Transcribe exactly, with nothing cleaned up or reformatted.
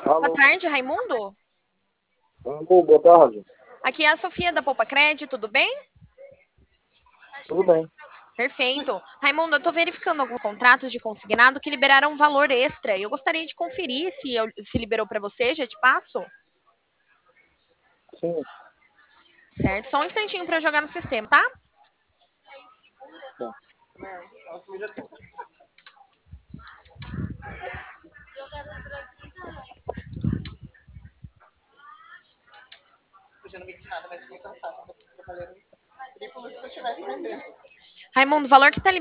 Boa Alô, tarde, Raimundo. alô, boa tarde. Aqui é a Sofia da Poupa Crédito, tudo bem? Tudo bem? Perfeito. Raimundo, eu estou verificando alguns contratos de consignado que liberaram um valor extra. E eu gostaria de conferir se, eu- se liberou para você, já te passo. Sim, Certo? Só um instantinho para eu jogar no sistema, tá? tá. Raimundo, o valor que está